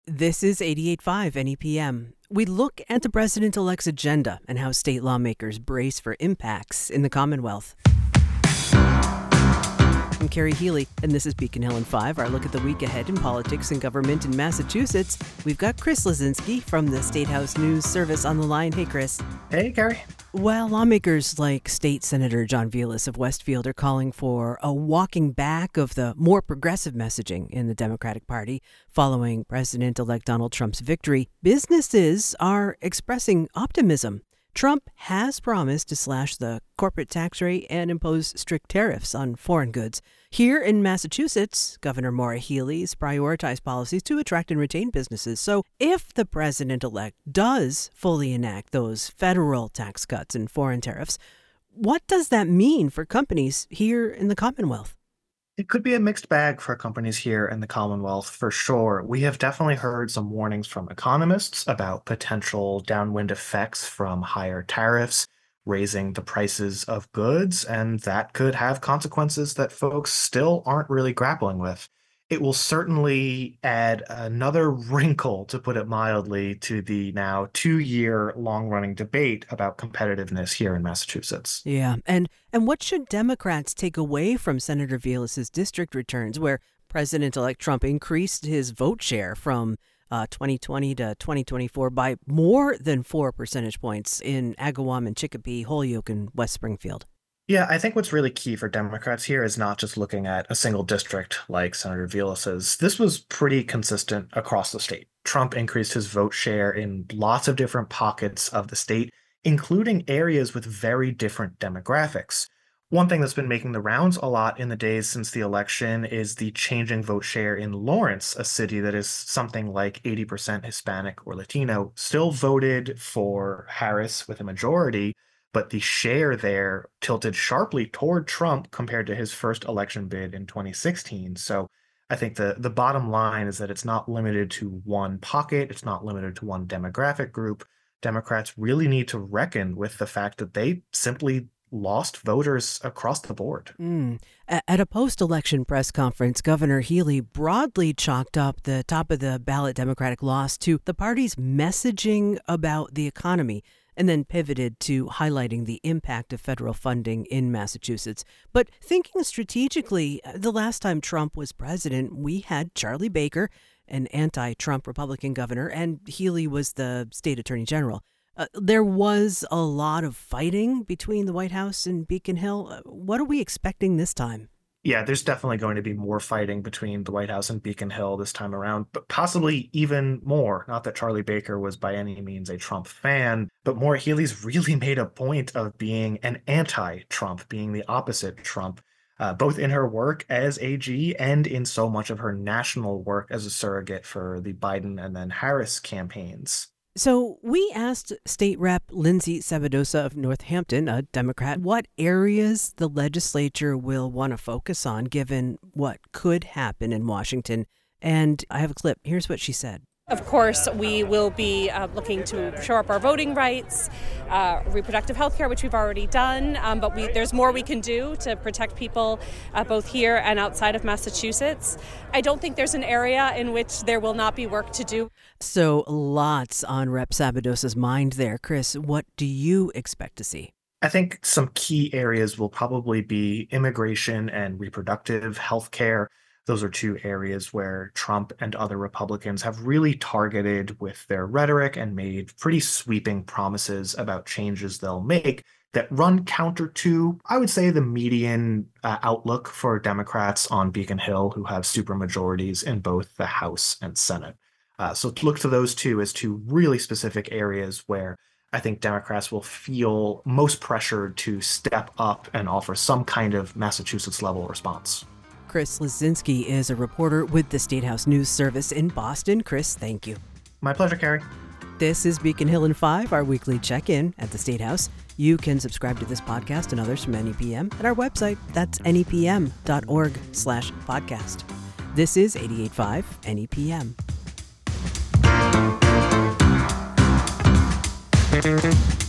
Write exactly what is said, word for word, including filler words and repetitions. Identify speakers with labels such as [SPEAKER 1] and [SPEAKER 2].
[SPEAKER 1] This is eighty-eight point five N E P M. We look at the president-elect's agenda and how state lawmakers brace for impacts in the Commonwealth. I'm Carrie Healy, and this is Beacon Hill in five, our look at the week ahead in politics and government in Massachusetts. We've got Chris Lisinski from the State House News Service on the line. Hey, Chris.
[SPEAKER 2] Hey, Carrie.
[SPEAKER 1] Well, lawmakers like State Senator John Velas of Westfield are calling for a walking back of the more progressive messaging in the Democratic Party following President-elect Donald Trump's victory. Businesses are expressing optimism. Trump has promised to slash the corporate tax rate and impose strict tariffs on foreign goods. Here in Massachusetts, Governor Maura Healey's prioritized policies to attract and retain businesses. So if the president-elect does fully enact those federal tax cuts and foreign tariffs, what does that mean for companies here in the Commonwealth?
[SPEAKER 2] It could be a mixed bag for companies here in the Commonwealth, for sure. We have definitely heard some warnings from economists about potential downwind effects from higher tariffs, raising the prices of goods, and that could have consequences that folks still aren't really grappling with. It will certainly add another wrinkle, to put it mildly, to the now two-year long-running debate about competitiveness here in Massachusetts.
[SPEAKER 1] Yeah, and and what should Democrats take away from Senator Velas's district returns, where President-elect Trump increased his vote share from uh, twenty twenty to twenty twenty-four by more than four percentage points in Agawam and Chicopee, Holyoke, and West Springfield?
[SPEAKER 2] Yeah, I think what's really key for Democrats here is not just looking at a single district like Senator Velas's. This was pretty consistent across the state. Trump increased his vote share in lots of different pockets of the state, including areas with very different demographics. One thing that's been making the rounds a lot in the days since the election is the changing vote share in Lawrence, a city that is something like eighty percent Hispanic or Latino, still voted for Harris with a majority, but the share there tilted sharply toward Trump compared to his first election bid in twenty sixteen. So I think the, the bottom line is that it's not limited to one pocket. It's not limited to one demographic group. Democrats really need to reckon with the fact that they simply lost voters across the board.
[SPEAKER 1] Mm. At a post-election press conference, Governor Healey broadly chalked up the top-of-the-ballot Democratic loss to the party's messaging about the economy, and then pivoted to highlighting the impact of federal funding in Massachusetts. But thinking strategically, the last time Trump was president, we had Charlie Baker, an anti-Trump Republican governor, and Healey was the state attorney general. Uh, there was a lot of fighting between the White House and Beacon Hill. Uh, what are we expecting this time?
[SPEAKER 2] Yeah, there's definitely going to be more fighting between the White House and Beacon Hill this time around, but possibly even more. Not that Charlie Baker was by any means a Trump fan, but Maura Healey's really made a point of being an anti-Trump, being the opposite Trump, uh, both in her work as A G and in so much of her national work as a surrogate for the Biden and then Harris campaigns.
[SPEAKER 1] So we asked State Rep Lindsay Sabadosa of Northampton, a Democrat, what areas the legislature will want to focus on given what could happen in Washington. And I have a clip. Here's what she said.
[SPEAKER 3] Of course, we will be uh, looking to shore up our voting rights, uh, reproductive health care, which we've already done, um, but we, there's more we can do to protect people uh, both here and outside of Massachusetts. I don't think there's an area in which there will not be work to do.
[SPEAKER 1] So lots on Rep Sabadosa's mind there. Chris, what do you expect to see?
[SPEAKER 2] I think some key areas will probably be immigration and reproductive health care. Those are two areas where Trump and other Republicans have really targeted with their rhetoric and made pretty sweeping promises about changes they'll make that run counter to, I would say, the median uh, outlook for Democrats on Beacon Hill, who have supermajorities in both the House and Senate. Uh, so look to those two as two really specific areas where I think Democrats will feel most pressured to step up and offer some kind of Massachusetts-level response.
[SPEAKER 1] Chris Lisinski is a reporter with the State House News Service in Boston. Chris, thank you.
[SPEAKER 2] My pleasure, Carrie.
[SPEAKER 1] This is Beacon Hill in five, our weekly check-in at the State House. You can subscribe to this podcast and others from N E P M at our website. That's N E P M dot org slash podcast. This is eighty-eight point five N E P M.